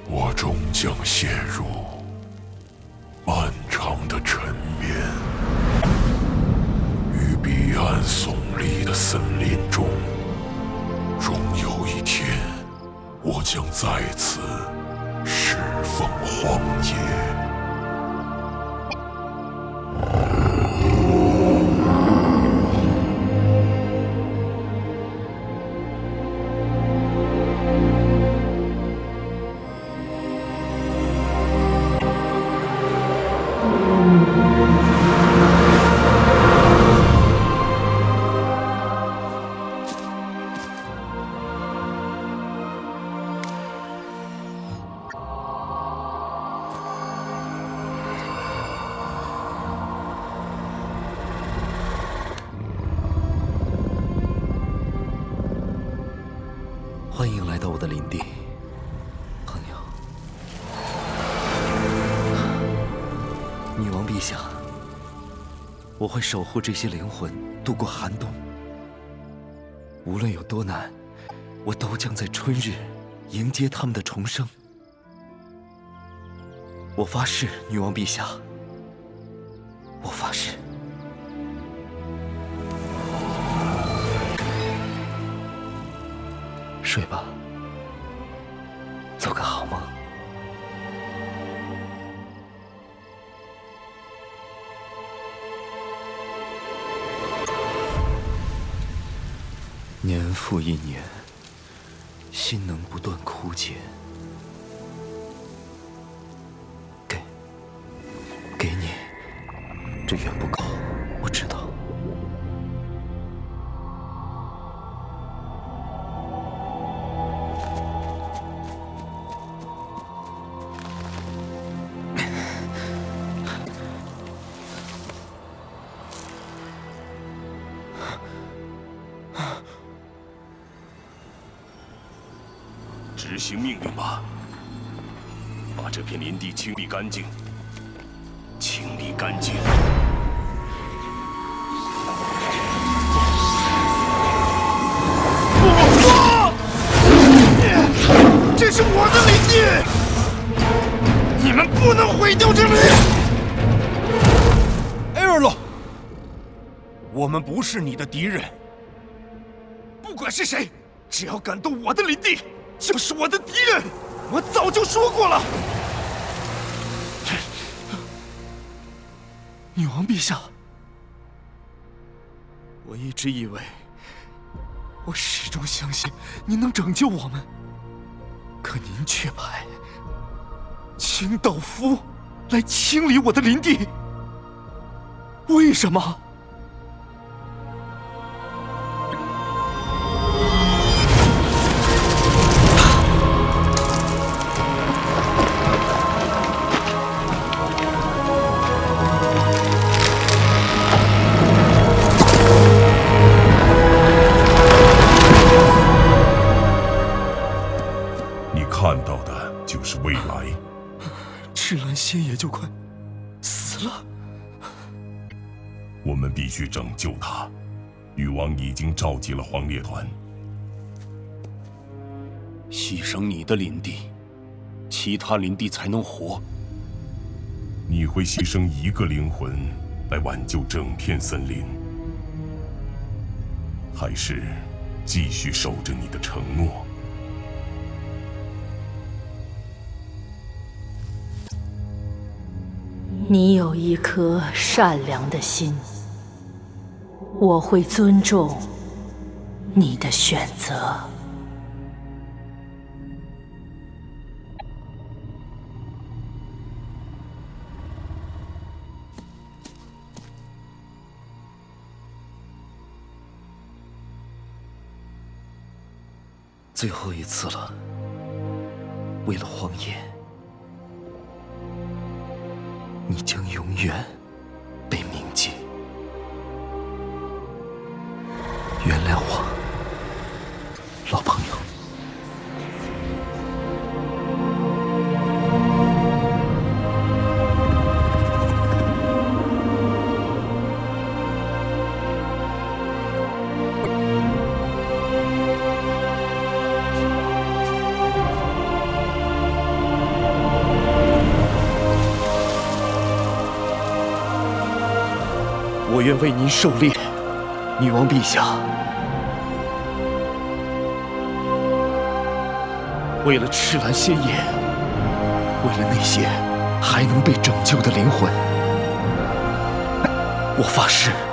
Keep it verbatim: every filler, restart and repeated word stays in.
我终将陷入漫长的沉眠，于彼岸耸立的森林中。终有一天，我将再次适逢荒野。 欢迎来到我的领地，朋友。女王陛下，我会守护这些灵魂度过寒冬。无论有多难，我都将在春日迎接他们的重生。我发誓，女王陛下，我发誓。 睡吧，做个好梦。年复一年，心能不断枯竭。给，给你，这远不够，我知道。 执行命令吧，把这片林地清理干净，清理干净。 不！这是我的领地，你们不能毁掉这里。艾尔洛，我们不是你的敌人，不管是谁，只要敢动我的领地。 就是我的敌人，我早就说过了。 女王陛下， 我一直以为，我始终相信您能拯救我们，可您却派清道夫来清理我的林地，为什么？ 看到的就是未来。 赤兰仙爷就快死了， 我们必须拯救他。女王已经召集了黄烈团。 牺牲你的领地，其他领地才能活。 你会牺牲一个灵魂来挽救整片森林，还是继续守着你的承诺？ 你有一颗善良的心，我会尊重你的选择。 最后一次了，为了荒野。 你将永远被铭记。原谅我，老朋友。 愿为您狩猎，女王陛下。为了赤蓝仙叶，为了那些还能被拯救的灵魂，我发誓。